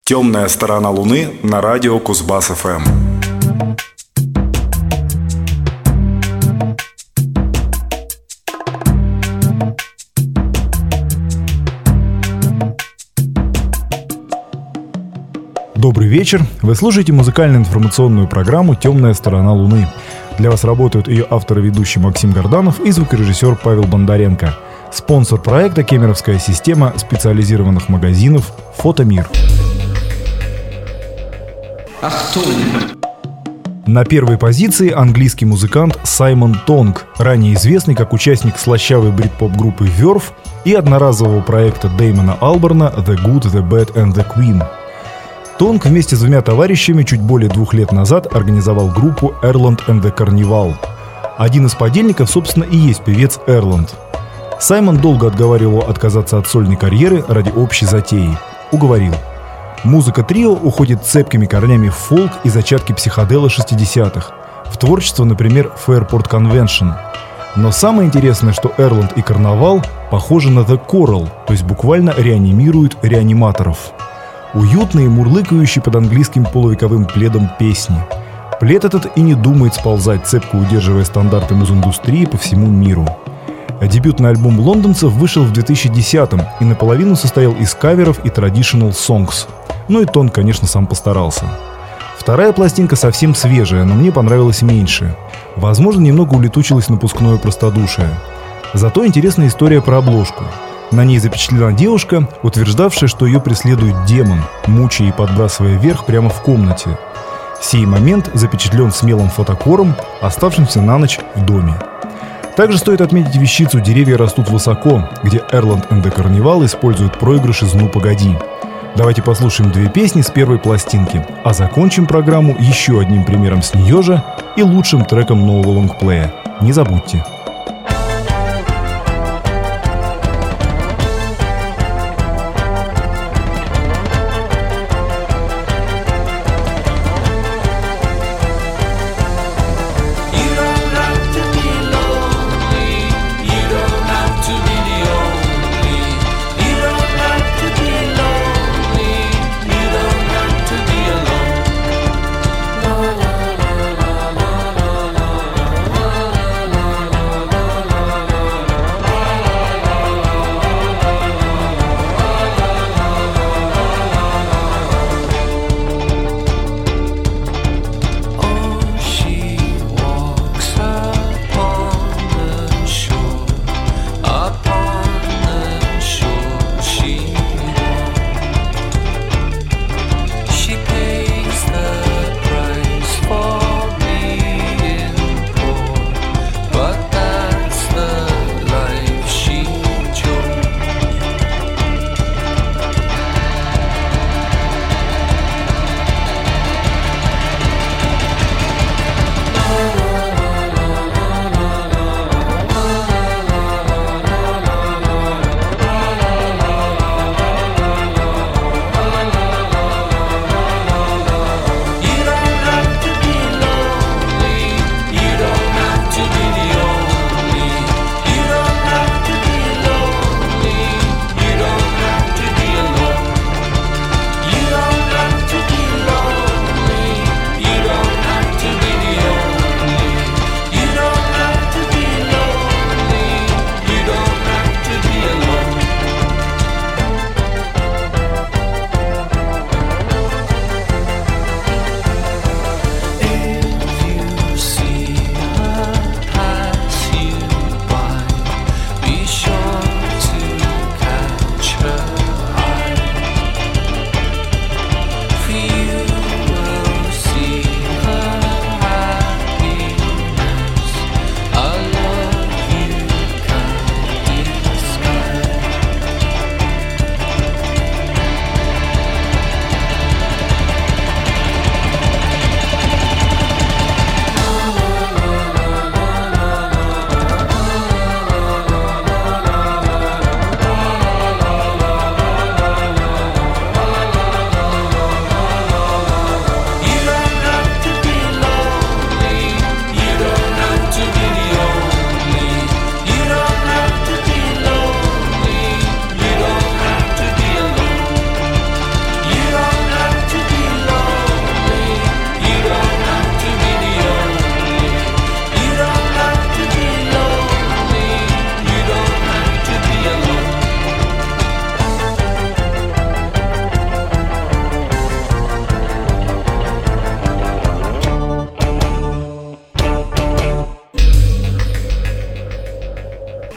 Темная сторона Луны на радио Кузбасс-ФМ. Добрый вечер. Вы слушаете музыкально-информационную программу «Темная сторона Луны». Для вас работают ее автор и ведущий Максим Горданов и звукорежиссер Павел Бондаренко. Спонсор проекта — кемеровская система специализированных магазинов «Фотомир». На первой позиции английский музыкант Саймон Тонг, ранее известный как участник слащавой брит-поп-группы Verve и одноразового проекта Дэймона Алборна «The Good, The Bad and The Queen». Тонг вместе с двумя товарищами чуть более 2 лет назад организовал группу Erland and the Carnival. Один из подельников, собственно, и есть певец Erland. Саймон долго отговаривал отказаться от сольной карьеры ради общей затеи. Уговорил. Музыка трио уходит цепкими корнями в фолк и зачатки психодела 60-х, в творчество, например, Fairport Convention. Но самое интересное, что Erland и Карнавал похожи на The Coral, то есть буквально реанимируют реаниматоров. Уютные, мурлыкающие под английским полувековым пледом песни. Плед этот и не думает сползать, цепко удерживая стандарты муз-индустрии по всему миру. Дебютный альбом лондонцев вышел в 2010-м и наполовину состоял из каверов и traditional songs. Ну и Тон, конечно, сам постарался. Вторая пластинка совсем свежая, но мне понравилась меньше. Возможно, немного улетучилось напускное простодушие. Зато интересная история про обложку. На ней запечатлена девушка, утверждавшая, что ее преследует демон, мучая и подбрасывая вверх прямо в комнате. Сей момент запечатлен смелым фотокором, оставшимся на ночь в доме. Также стоит отметить вещицу «Деревья растут высоко», где Erland and the Carnival используют проигрыш из «Ну, погоди». Давайте послушаем 2 песни с первой пластинки, а закончим программу еще одним примером с нее же и лучшим треком нового лонгплея. Не забудьте.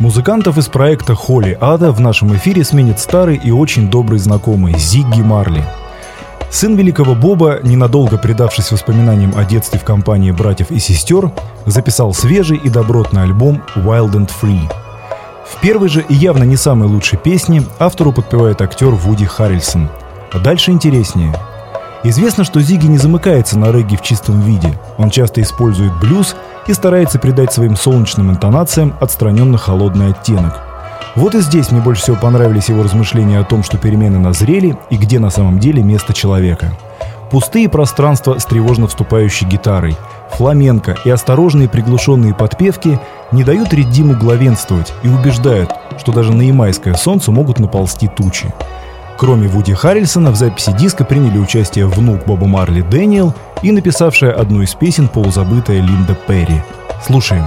Музыкантов из проекта Holy Ada в нашем эфире сменит старый и очень добрый знакомый Зигги Марли. Сын великого Боба, ненадолго предавшись воспоминаниям о детстве в компании братьев и сестер, записал свежий и добротный альбом Wild and Free. В первой же и явно не самой лучшей песне автору подпевает актер Вуди Харрельсон. А дальше интереснее. Известно, что Зигги не замыкается на регги в чистом виде. Он часто использует блюз и старается придать своим солнечным интонациям отстраненно холодный оттенок. Вот и здесь мне больше всего понравились его размышления о том, что перемены назрели и где на самом деле место человека. Пустые пространства с тревожно вступающей гитарой, фламенко и осторожные приглушенные подпевки не дают реддиму главенствовать и убеждают, что даже на ямайское солнце могут наползти тучи. Кроме Вуди Харрельсона в записи диска приняли участие внук Боба Марли Дэниел и написавшая одну из песен полузабытая Линда Перри. Слушаем.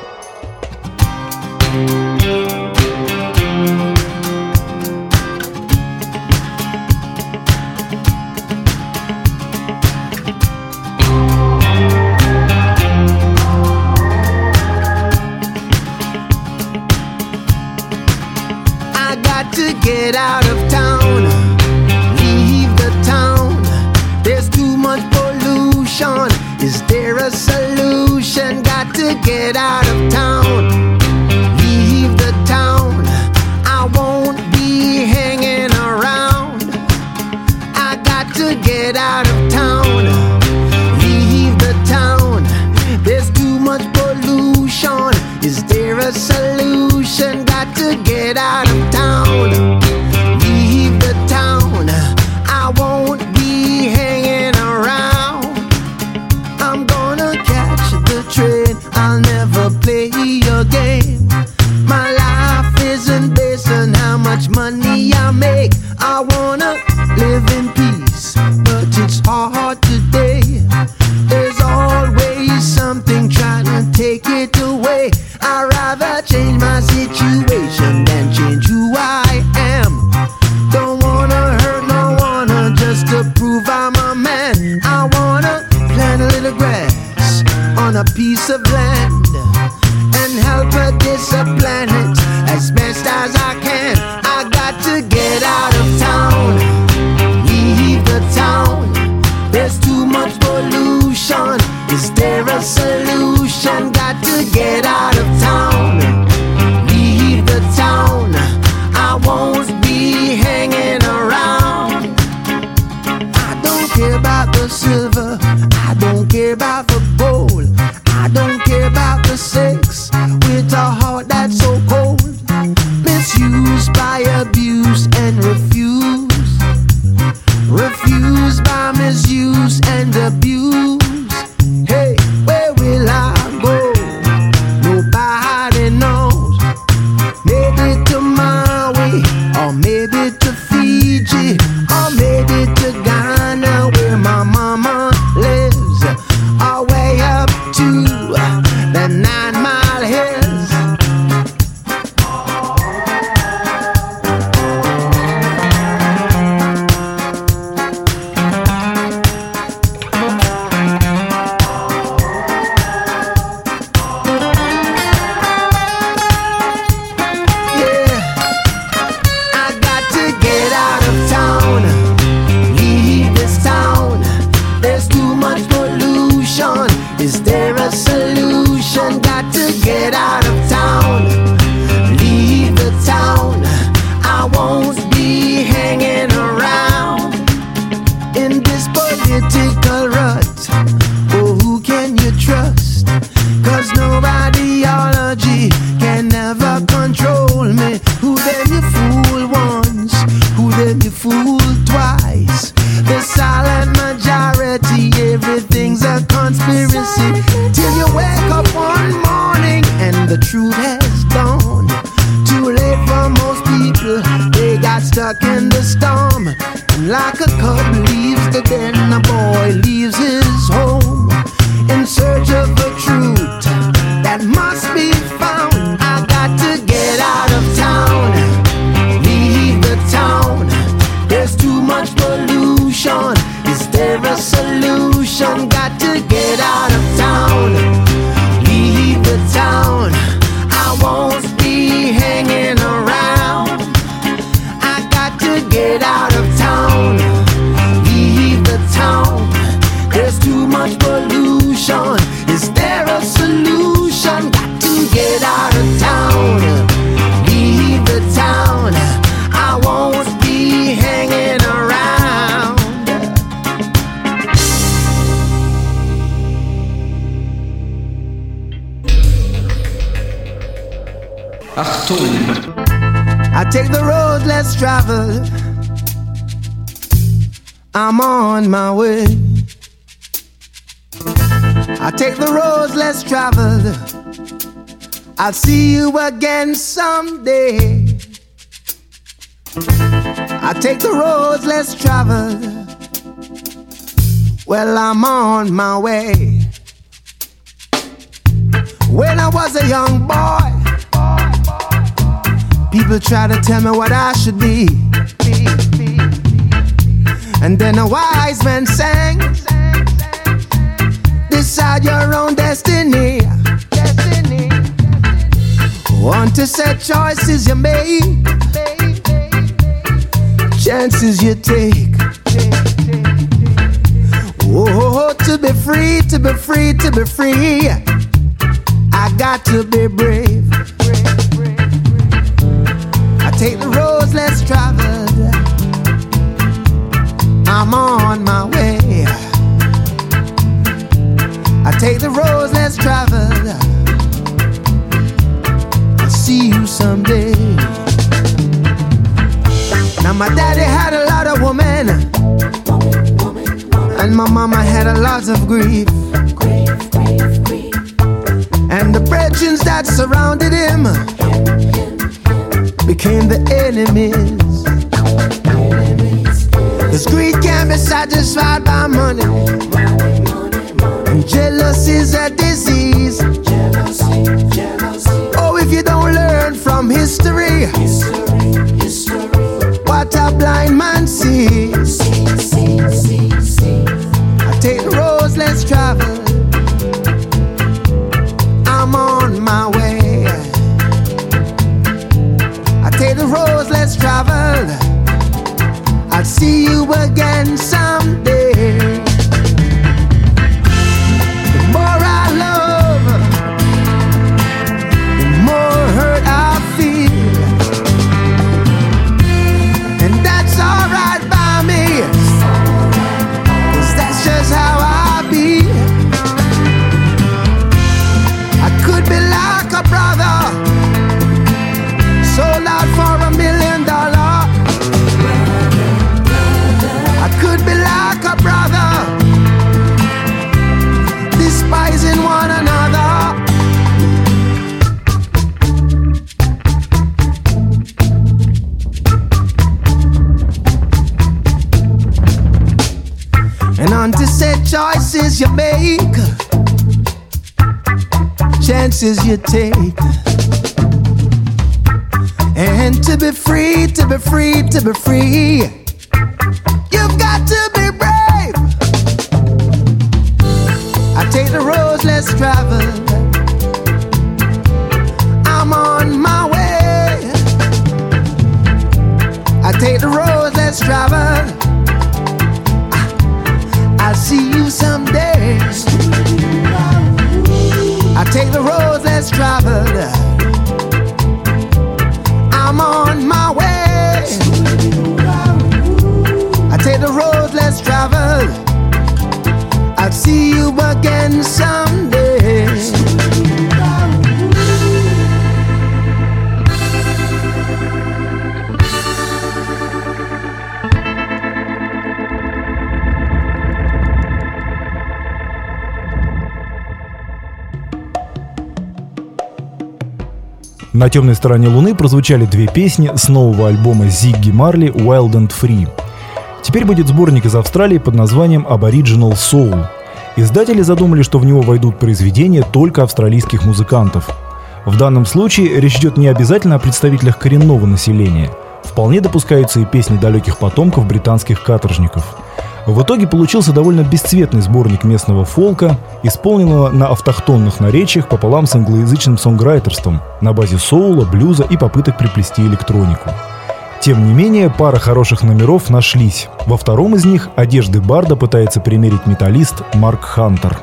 Get out of town, leave the town. There's too much pollution. Is there a solution? Got to get out of town, leave the town. I won't be hanging around. I got to get out of town, leave the town. There's too much pollution. Is there a solution? Got to get out of town. I won't be hanging around. I'm gonna catch the train. I'll never play your game. My life isn't based on how much money I make. I wanna live in peace, but it's hard today. There's always something trying to take it away. I'd rather change my situation than change who I am. Don't wanna hurt no one just to prove I'm a man. I wanna plant a little grass on a piece of land and help her this planet as best as I can. I got to get out of town, leave the town. There's too much pollution. Is there a solution? Got to get out of town, leave the town. I won't be hanging around. I don't care about the silver, I don't care about the gold, I don't care about the sex with a heart that's so cold. Misused by abuse and refused, refused by misuse and abuse. Hey, where will I go? Nobody knows. Maybe to Maui, or maybe to Fiji, or maybe to Ghana where my mama lives, or way up to the 9 Mile Hills. Is there a solution? Got to get out of town, leave the town. I won't be hanging around in this political rut. Oh, who can you trust? Cause no ideology can never control me. Who then you fool once, who then you fool twice. The silent majority, everything's a conspiracy. Till you wake up one morning and the truth has dawned. Too late for most people, they got stuck in the storm. And like a cub leaves the den, a boy leaves his home in search of the truth that must be found. I got to get out of town, leave the town. There's too much pollution. Is there a solution? Got to get out of town, leave the town. I won't be get out of town, leave the town. There's too much pollution. Is there a solution? Got to get out of town, leave the town. I won't be hanging around. Achtung! I take the road less traveled. I'm on my way. I take the roads less traveled. I'll see you again someday. I take the roads less traveled. Well, I'm on my way. When I was a young boy, people try to tell me what I should be. And then a wise man sang, decide your own destiny. Want to set choices you make, chances you take. Oh, to be free, to be free, to be free, I got to be brave. I take the roads less traveled. I'm on my way. I take the roads less traveled. I'll see you someday. Now my daddy had a lot of women, and my mama had a lot of grief. And the brethren that surrounded him became the enemies. Cause greed can't be satisfied by money, and jealousy is a disease. Oh, if you don't learn from history, what a blind man sees. I take the roads less traveled. I'm on my way. I take the roads less traveled. I'll see you again someday. The more I love, the more hurt I feel. And that's alright by me, 'cause that's just how I be. I could be like a brother, sold out for $1 million. I could be like a brother, despising one another. And on to set choices you make, chances you take. And to be free, to be free, to be free, you've got to be brave. I take the roads less traveled. I'm on my way. I take the roads less traveled. I'll see you someday. I take the roads less traveled. I'm on my way. I take the road less traveled. I'll see you again someday. На темной стороне Луны прозвучали две песни с нового альбома Зигги Марли «Wild and Free». Теперь будет сборник из Австралии под названием Aboriginal Soul. Издатели задумали, что в него войдут произведения только австралийских музыкантов. В данном случае речь идет не обязательно о представителях коренного населения. Вполне допускаются и песни далеких потомков британских каторжников. В итоге получился довольно бесцветный сборник местного фолка, исполненного на автохтонных наречиях пополам с англоязычным сонграйтерством на базе соула, блюза и попыток приплести электронику. Тем не менее, пара хороших номеров нашлись. Во втором из них одежды Барда пытается примерить металлист Марк Хантер.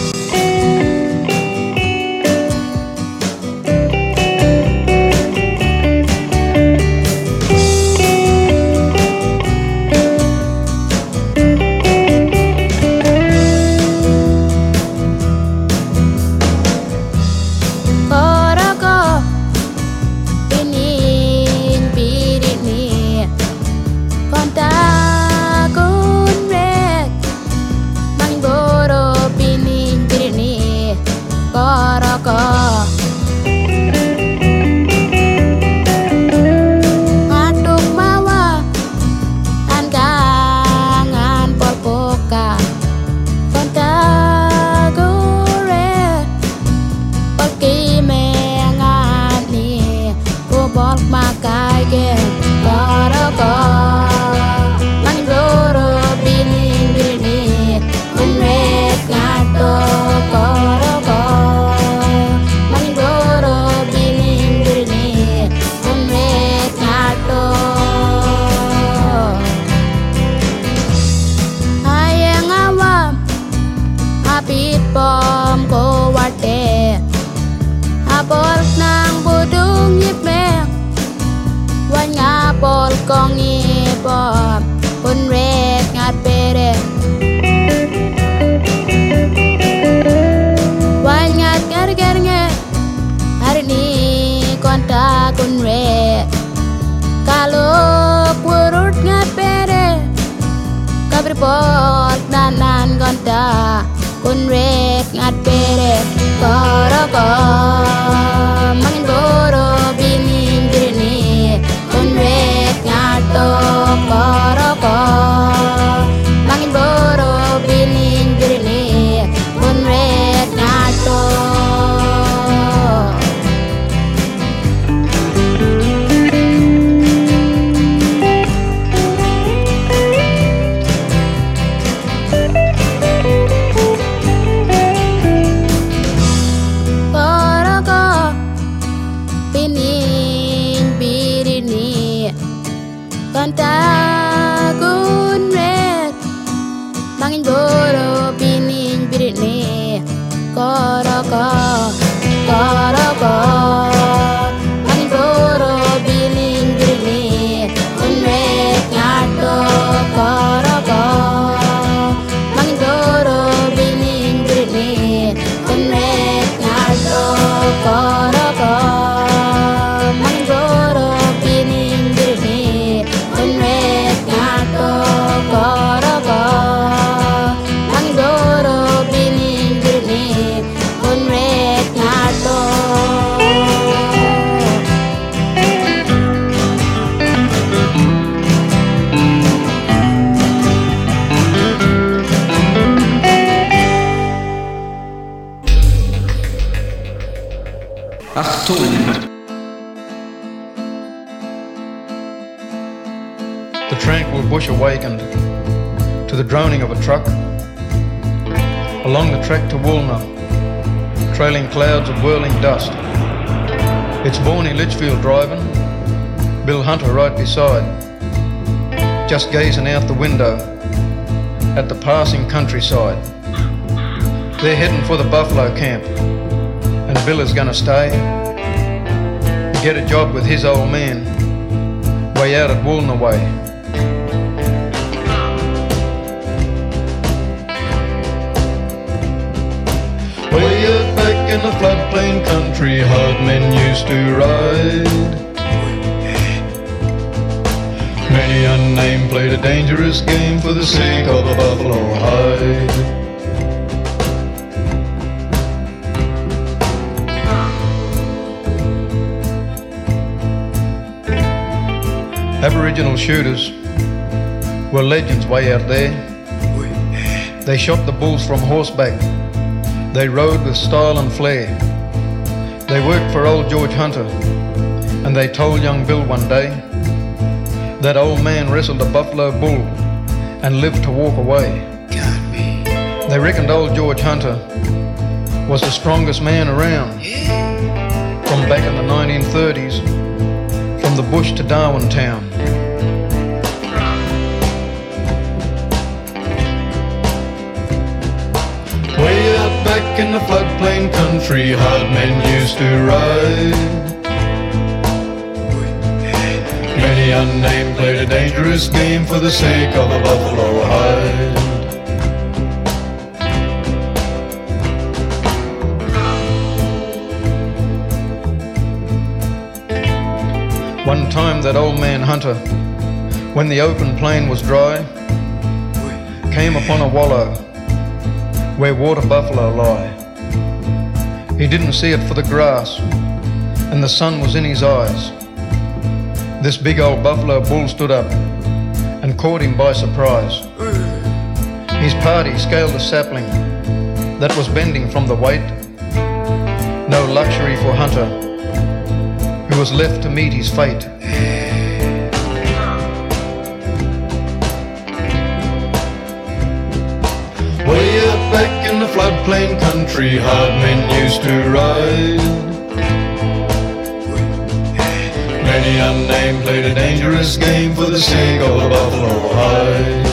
The tranquil bush awakened to the droning of a truck. Along the track to Woolner, trailing clouds of whirling dust. It's Borny Litchfield driving, Bill Hunter right beside, just gazing out the window at the passing countryside. They're heading for the buffalo camp, and Bill is gonna stay, get a job with his old man, way out at Woolner way. Way out back in the floodplain country, hard men used to ride. Many unnamed played a dangerous game for the sake of a buffalo hide. Aboriginal shooters were legends way out there. They shot the bulls from horseback. They rode with style and flair. They worked for old George Hunter, and they told young Bill one day that old man wrestled a buffalo bull and lived to walk away. They reckoned old George Hunter was the strongest man around. From back in the 1930s, from from the bush to Darwin town. Way out back in the floodplain country, hard men used to ride. Many unnamed played a dangerous game for the sake of a buffalo hide. One time that old man Hunter, when the open plain was dry, came upon a wallow where water buffalo lie. He didn't see it for the grass, and the sun was in his eyes. This big old buffalo bull stood up and caught him by surprise. His party scaled a sapling that was bending from the weight. No luxury for Hunter, who was left to meet his fate. Way up back in the floodplain country, hard men used to ride. Many unnamed played a dangerous game for the sake of a buffalo hide.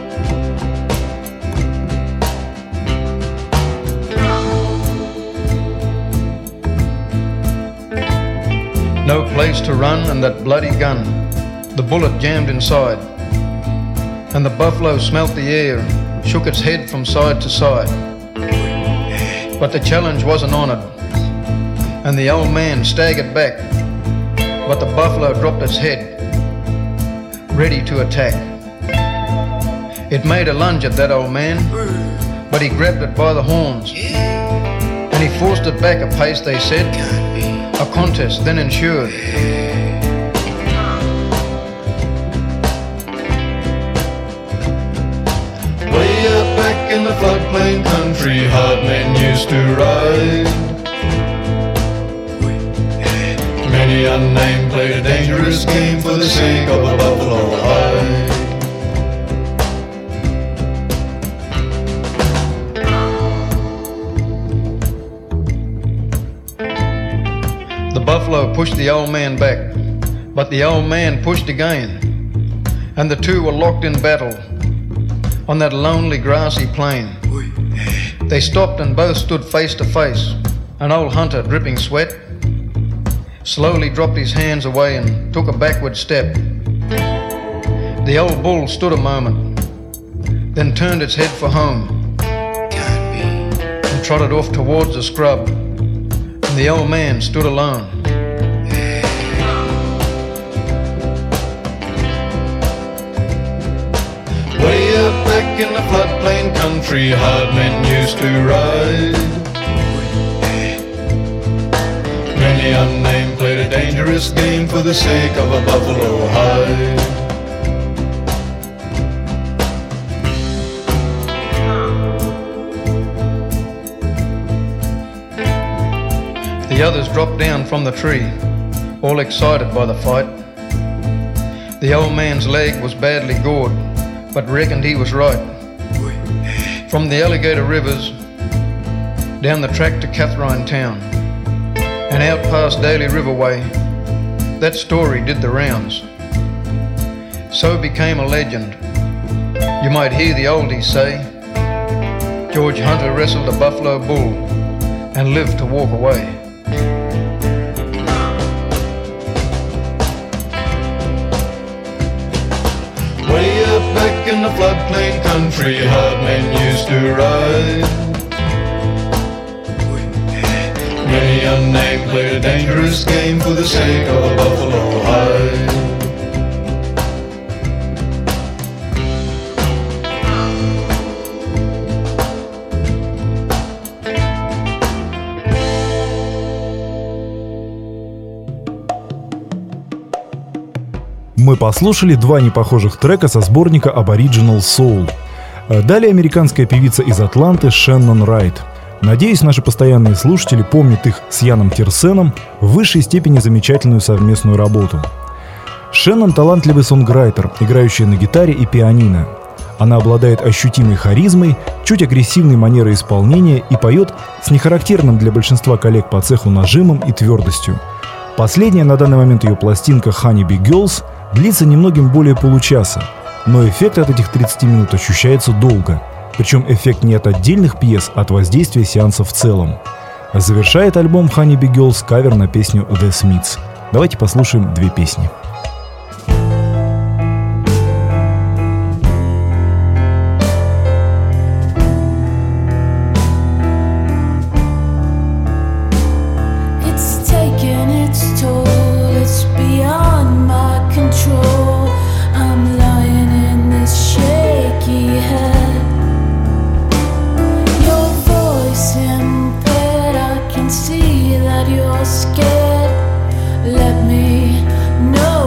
No place to run and that bloody gun, the bullet jammed inside. And the buffalo smelt the air, shook its head from side to side. But the challenge wasn't honoured, and the old man staggered back. But the buffalo dropped its head, ready to attack. It made a lunge at that old man, but he grabbed it by the horns, and he forced it back a pace, they said. A contest then ensued. Way up back in the floodplain country, hard men used to ride. Many unnamed played a dangerous game for the sake of a buffalo hide. The buffalo pushed the old man back, but the old man pushed again, and the two were locked in battle on that lonely grassy plain. They stopped and both stood face to face, and old Hunter, dripping sweat, slowly dropped his hands away and took a backward step. The old bull stood a moment, then turned its head for home and trotted off towards the scrub, and the old man stood alone. Way up back in the floodplain country, hard men used to ride. Many unnamed played a dangerous game for the sake of a buffalo hide. The others dropped down from the tree, all excited by the fight. The old man's leg was badly gored, but reckoned he was right. From the alligator rivers, down the track to Catherine town, and out past Daly Riverway, that story did the rounds. So became a legend. You might hear the oldies say, George Hunter wrestled a buffalo bull and lived to walk away. Way up back in the floodplain country, hard men used to ride. Many unnamed played a dangerous game for the sake of a buffalo hide. Мы послушали два непохожих трека со сборника Aboriginal Soul. Далее американская певица из Атланты Шеннон Райт. Надеюсь, наши постоянные слушатели помнят их с Яном Тирсеном в высшей степени замечательную совместную работу. Шеннон – талантливый сонграйтер, играющий на гитаре и пианино. Она обладает ощутимой харизмой, чуть агрессивной манерой исполнения и поет с нехарактерным для большинства коллег по цеху нажимом и твердостью. Последняя на данный момент ее пластинка Honeybee Girls длится немногим более получаса, но эффект от этих 30 минут ощущается долго. Причем эффект не от отдельных пьес, а от воздействия сеанса в целом. Завершает альбом Honeybee Girls кавер на песню The Smiths. Давайте послушаем две песни. Let me know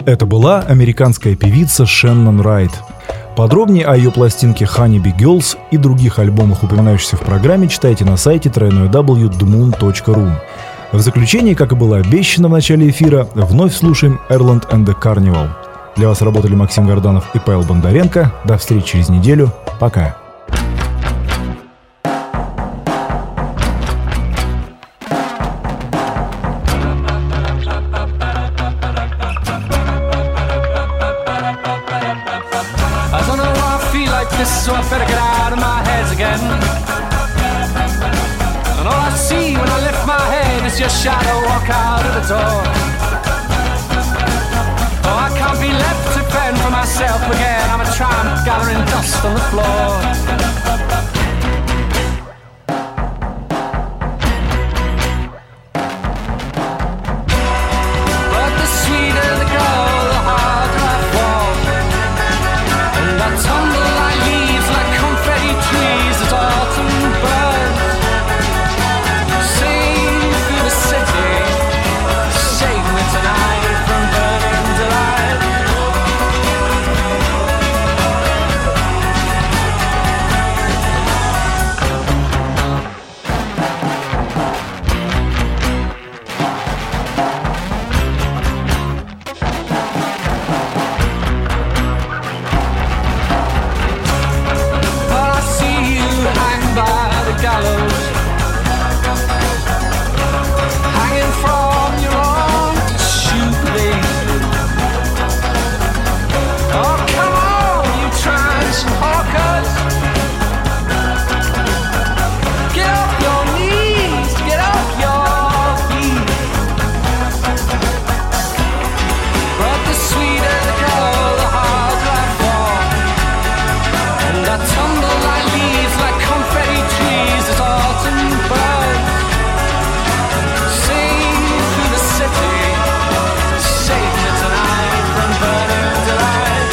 Это была американская певица Шеннон Райт. Подробнее о ее пластинке Honeybee Girls и других альбомах, упоминающихся в программе, читайте на сайте www.dmoon.ru. В заключение, как и было обещано в начале эфира, вновь слушаем Erland and the Carnival. Для вас работали Максим Горданов и Павел Бондаренко. До встречи через неделю. Пока. So I better get out of my head again. And all I see when I lift my head is your shadow walk out of the door. Oh, I can't be left to fend for myself again. I'm a tramp gathering dust on the floor. But the sweeter the girl, the harder I fall. And I tumble like leaves, like confetti trees as autumn burns. Sing through the city, save me tonight from burning delight. Gallows, hanging from your own shoelace. Oh, come on, you transient hawkers, get off your knees, get off your feet. But the sweeter the girl, the harder I fall, and I tumble like leaves, like confetti trees as autumn burns. Sing through the city, save me tonight from burning delight.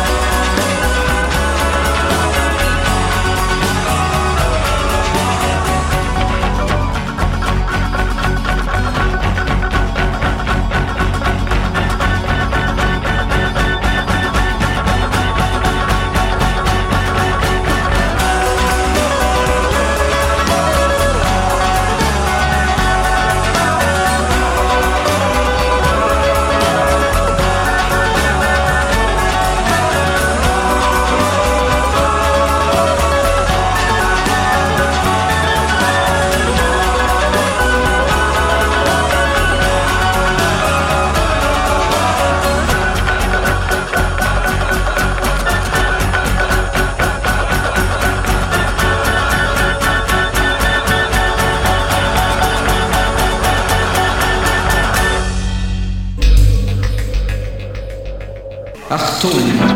Achtung!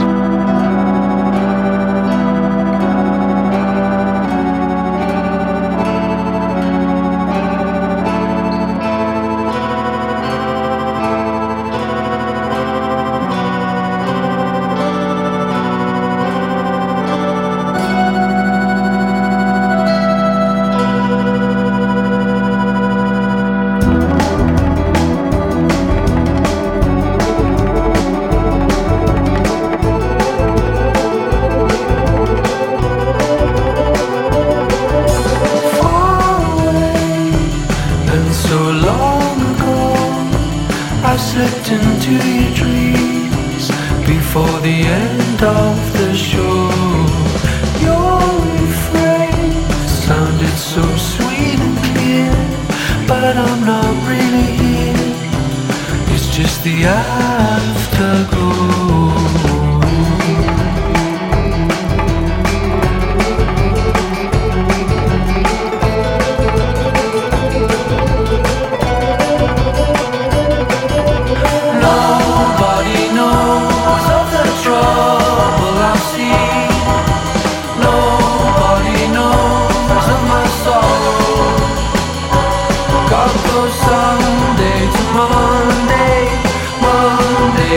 slipped into your dreams before the end of the show. Your refrain sounded so sweet and clear, but I'm not really here. It's just the afterglow. Monday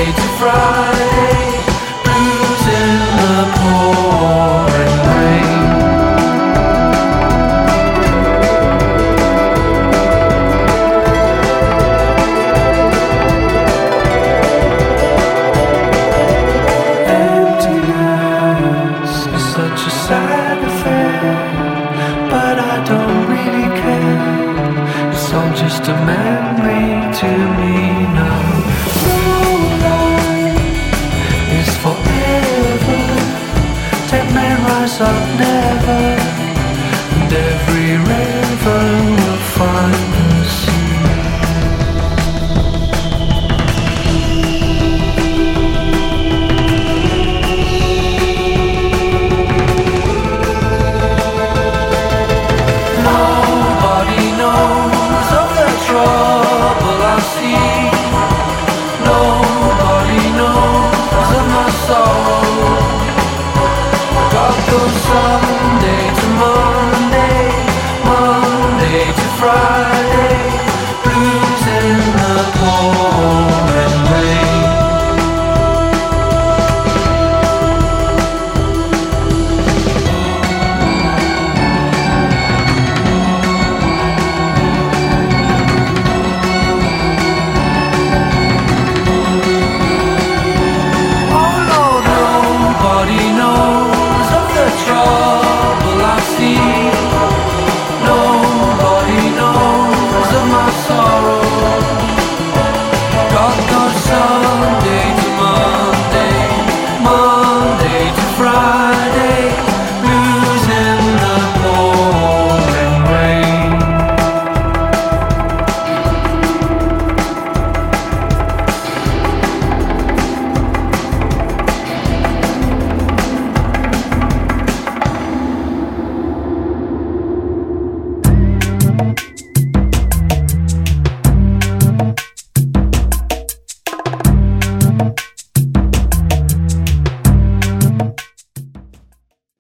all just a memory to me now. No life is forever. Dead men rise up never, and every river will find the sea. Nobody knows of the trouble I see. Nobody knows of my soul. God goes Sunday to Monday, Monday to Friday.